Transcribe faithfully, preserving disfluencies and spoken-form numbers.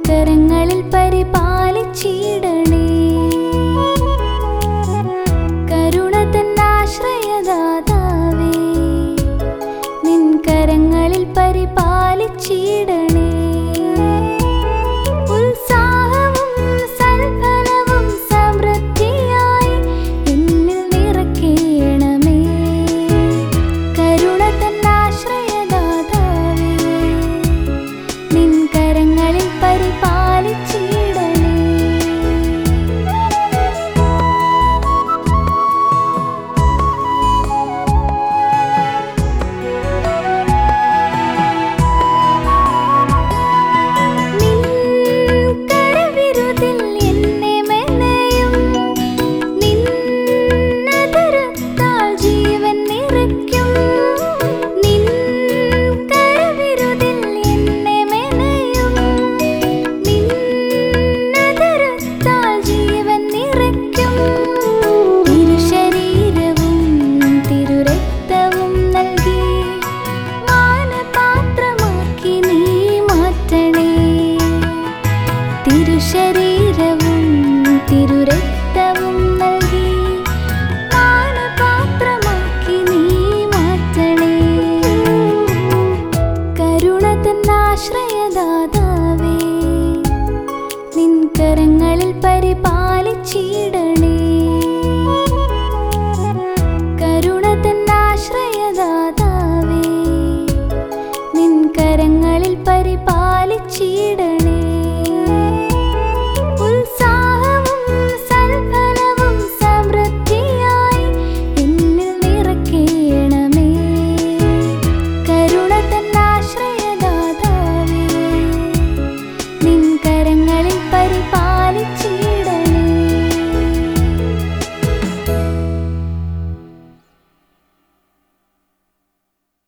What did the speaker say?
കരങ്ങളിൽ പരിപാലിച്ചിടണേ. കരുണ തൻ ആശ്രയദാതാവേ, നിൻ കരങ്ങളിൽ പരിപാലിച്ചിടണേ. ഉത്സാഹവും സൽഫലവും സമൃദ്ധിയായി എന്നിൽ നിറയ്ക്കണമേ. കരുണ തൻ ആശ്രയദാതാവേ, നിൻ കരങ്ങളിൽ പരിപാലിച്ചിടണേ. തിരുശരീരവും തിരുരക്തവും നൽകി മാനപാത്രമാക്കി നീ മാറ്റണേ. കരുണ തൻ ആശ്രയദാതാവേ, നിൻ കരങ്ങളിൽ പരിപാലിച്ചിടണേ.